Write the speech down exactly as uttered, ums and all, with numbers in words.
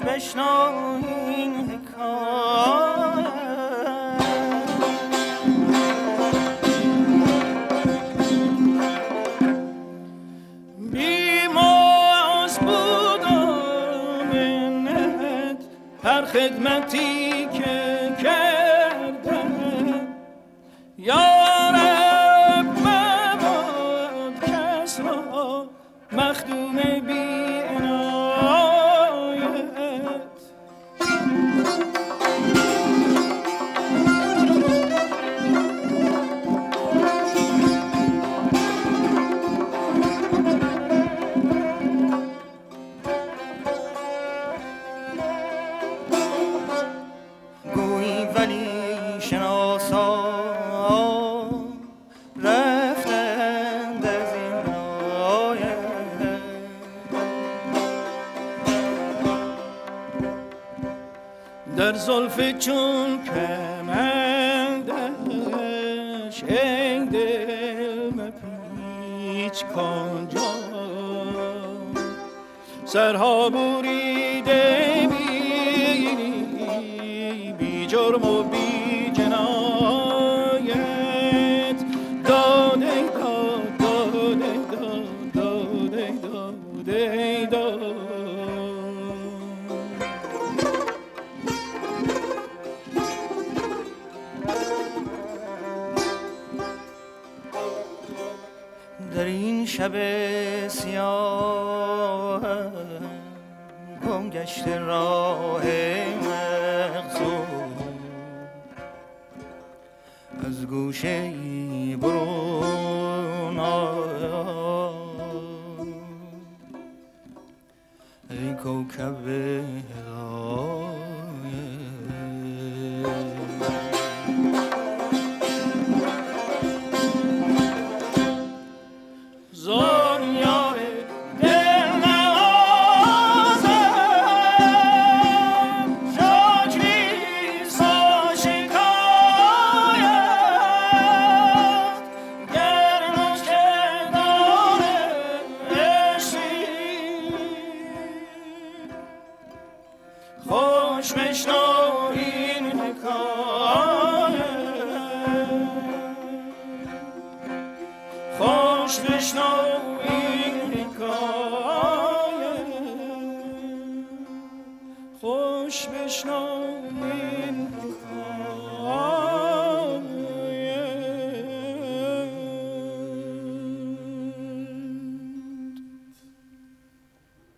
بشنو این حکایت. بیماز بودم منت هر خدمتی که کردم، یارب مباد کس را مخدوم بی در زلف چون کمندش ای دل مپیچ کن جا، سرها بریده بینی بی جرم و بی جنایت، داده داد داده داد داده داده داد. در این شب سیاه گم گشت راه مقصود، از گوشه برون آی ای کوکب خوش بشنو این حکایت.